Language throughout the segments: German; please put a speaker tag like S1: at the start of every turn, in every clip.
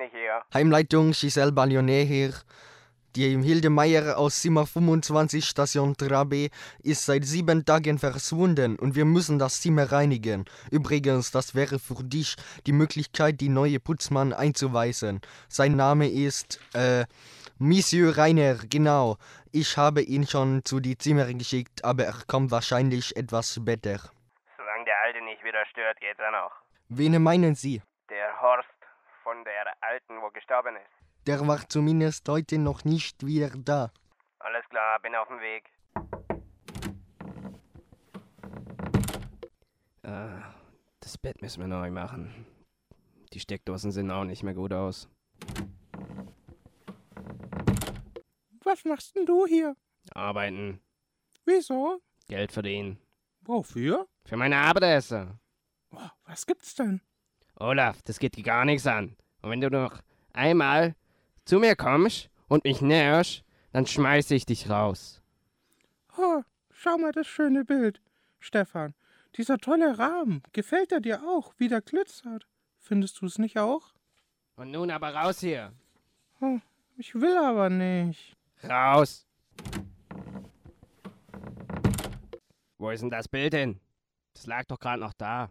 S1: nicht hier.
S2: Heimleitung Giselle Ballonnet hier. Die Hilde Meier aus Zimmer 25 Station 3b ist seit 7 Tagen verschwunden und wir müssen das Zimmer reinigen. Übrigens, das wäre für dich die Möglichkeit, die neue Putzmann einzuweisen. Sein Name ist, Monsieur Rainer, genau. Ich habe ihn schon zu die Zimmer geschickt, aber er kommt wahrscheinlich etwas später.
S1: Solange der Alte nicht wieder stört, geht's auch noch.
S2: Wen meinen Sie?
S1: Der Horst von der Alten, wo gestorben ist.
S2: Der war zumindest heute noch nicht wieder da.
S1: Alles klar, bin auf dem Weg.
S3: Das Bett müssen wir neu machen. Die Steckdosen sehen auch nicht mehr gut aus.
S4: Was machst denn du hier?
S3: Arbeiten,
S4: Wieso?
S3: Geld verdienen.
S4: Wofür?
S3: Für meine Abendessen.
S4: Oh, was gibt's denn?
S3: Olaf, das geht dir gar nichts an. Und wenn du noch einmal zu mir kommst und mich nährst, dann schmeiße ich dich raus.
S4: Oh, schau mal das schöne Bild. Stefan, dieser tolle Rahmen, gefällt er dir auch, wie der glitzert? Findest du es nicht auch?
S3: Und nun aber raus hier.
S4: Oh, ich will aber nicht.
S3: Raus. Wo ist denn das Bild hin? Das lag doch gerade noch da.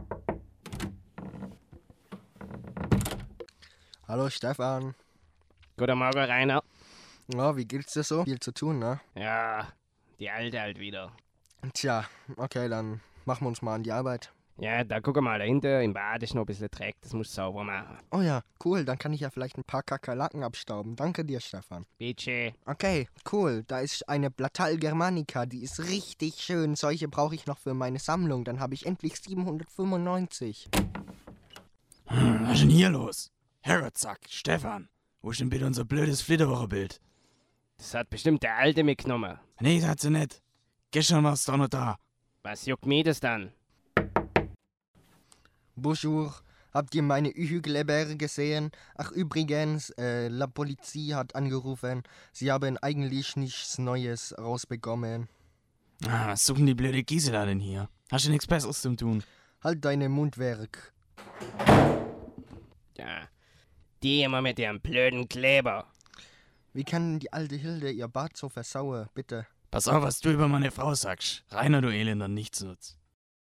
S2: Hallo Stefan.
S3: Guten Morgen, Rainer.
S2: Ja, wie geht's dir so? Viel zu tun, ne?
S3: Ja, die Alte halt wieder.
S2: Tja, okay, dann machen wir uns mal an die Arbeit.
S3: Ja, da guck mal dahinter, im Bad ist noch ein bisschen Dreck, das musst du sauber machen.
S2: Oh ja, cool, dann kann ich ja vielleicht ein paar Kakerlaken abstauben. Danke dir, Stefan.
S3: Bitte.
S2: Okay, cool, da ist eine Blattall Germanica, die ist richtig schön. Solche brauche ich noch für meine Sammlung, dann habe ich endlich 795.
S5: Was ist denn hier los? Herrgottssack, Stefan, wo ist denn bitte unser blödes Flitterwoche-Bild?
S3: Das hat bestimmt der Alte mitgenommen.
S5: Nee, das hat sie nicht. Gestern war's doch noch da.
S3: Was juckt mir das dann?
S2: Bonjour, habt ihr meine Hügelberge gesehen? Ach übrigens, La Polizei hat angerufen. Sie haben eigentlich nichts Neues rausbekommen.
S5: Was suchen die blöde Gisela denn hier? Hast du nichts Besseres zum tun?
S2: Halt deine Mundwerk.
S3: Ja, die immer mit ihrem blöden Kleber.
S2: Wie kann die alte Hilde ihr Bad so versauen, bitte?
S5: Pass auf, was du über meine Frau sagst. Rainer, du elender Nichtsnutz.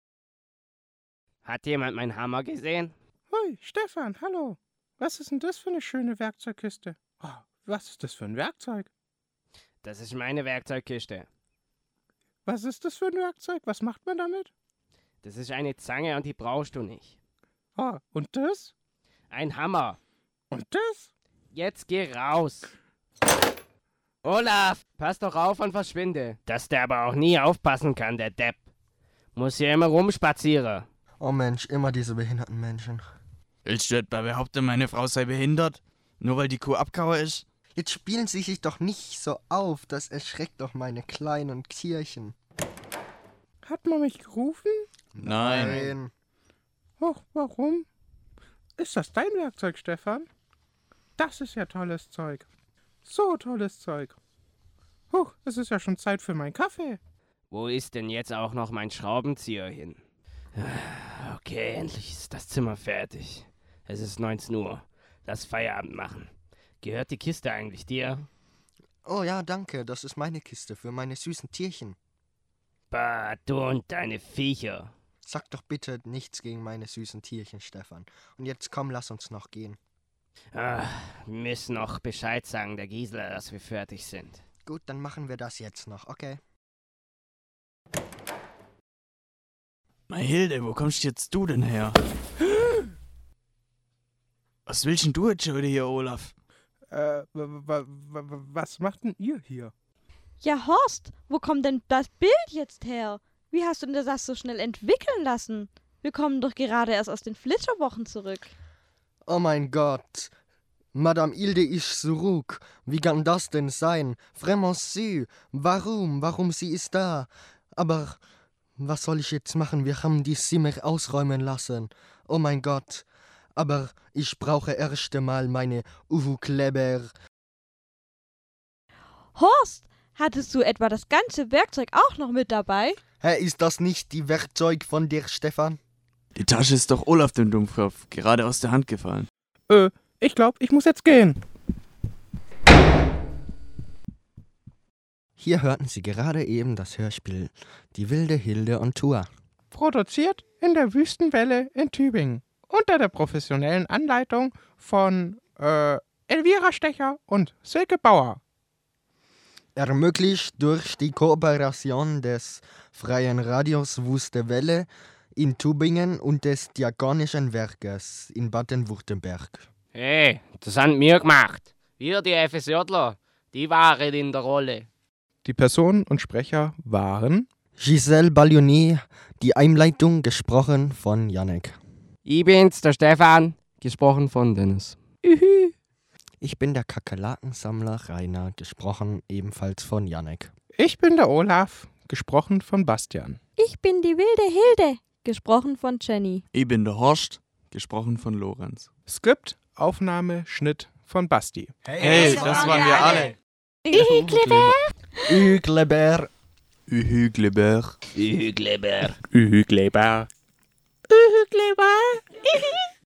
S3: Hat jemand meinen Hammer gesehen?
S4: Hoi, Stefan, hallo. Was ist denn das für eine schöne Werkzeugkiste? Oh, was ist das für ein Werkzeug?
S3: Das ist meine Werkzeugkiste.
S4: Was ist das für ein Werkzeug? Was macht man damit?
S3: Das ist eine Zange und die brauchst du nicht.
S4: Oh, und das?
S3: Ein Hammer.
S4: Und das?
S3: Jetzt geh raus. Olaf, pass doch auf und verschwinde. Dass der aber auch nie aufpassen kann, der Depp. Muss hier immer rumspazieren.
S2: Oh Mensch, immer diese behinderten Menschen.
S5: Willst du etwa behaupten, meine Frau sei behindert? Nur weil die Kuh Abkauer ist?
S2: Jetzt spielen Sie sich doch nicht so auf, das erschreckt doch meine kleinen Tierchen.
S4: Hat man mich gerufen?
S5: Nein.
S4: Oh, warum? Ist das dein Werkzeug, Stefan? Das ist ja tolles Zeug. So tolles Zeug. Huch, es ist ja schon Zeit für meinen Kaffee.
S3: Wo ist denn jetzt auch noch mein Schraubenzieher hin? Okay, endlich ist das Zimmer fertig. Es ist 19 Uhr. Lass Feierabend machen. Gehört die Kiste eigentlich dir?
S2: Oh ja, danke, das ist meine Kiste für meine süßen Tierchen.
S3: Bah, du und deine Viecher.
S2: Sag doch bitte nichts gegen meine süßen Tierchen, Stefan. Und jetzt komm, lass uns noch gehen.
S3: Wir müssen noch Bescheid sagen, der Gisela, dass wir fertig sind.
S2: Gut, dann machen wir das jetzt noch, okay?
S5: Meine Hilde, wo kommst jetzt du denn her? Was willst denn du jetzt schon wieder hier, Olaf?
S4: Was macht denn ihr hier?
S6: Ja, Horst, wo kommt denn das Bild jetzt her? Wie hast du denn das so schnell entwickeln lassen? Wir kommen doch gerade erst aus den Flitterwochen zurück.
S2: Oh mein Gott. Madame Hilde ist zurück. Wie kann das denn sein? Vraiment sie. Warum sie ist da? Aber was soll ich jetzt machen? Wir haben die Zimmer ausräumen lassen. Oh mein Gott. Aber ich brauche erst einmal meine Uhu-Kleber.
S6: Horst, hattest du etwa das ganze Werkzeug auch noch mit dabei?
S2: Hä, ist das nicht die Werkzeug von dir, Stefan?
S5: Die Tasche ist doch Olaf dem Dummkopf, gerade aus der Hand gefallen.
S4: Ich glaube, ich muss jetzt gehen.
S2: Hier hörten Sie gerade eben das Hörspiel Die wilde Hilde on Tour.
S4: Produziert in der Wüstenwelle in Tübingen. Unter der professionellen Anleitung von Elvira Stecher und Silke Bauer.
S2: Ermöglicht durch die Kooperation des Freien Radios Wüste Welle in Tübingen und des Diakonischen Werkes in Baden-Württemberg.
S3: Hey, das haben wir gemacht. Wir, die FSJler, die waren in der Rolle.
S4: Die Personen und Sprecher waren
S2: Giselle Ballonnet, die Einleitung gesprochen von Jannik.
S3: Ich bin's, der Stefan, gesprochen von Dennis.
S2: Ich bin der Kakerlakensammler Rainer, gesprochen ebenfalls von Jannik.
S4: Ich bin der Olaf, gesprochen von Bastian.
S6: Ich bin die wilde Hilde, gesprochen von Jenny.
S5: Ich bin der Horst, gesprochen von Lorenz.
S4: Skript, Aufnahme, Schnitt von Basti.
S5: Hey, das waren wir alle.
S2: Ügleber.
S5: Ühügleber.
S3: Hügleber.
S4: Ügleber. Ügleber.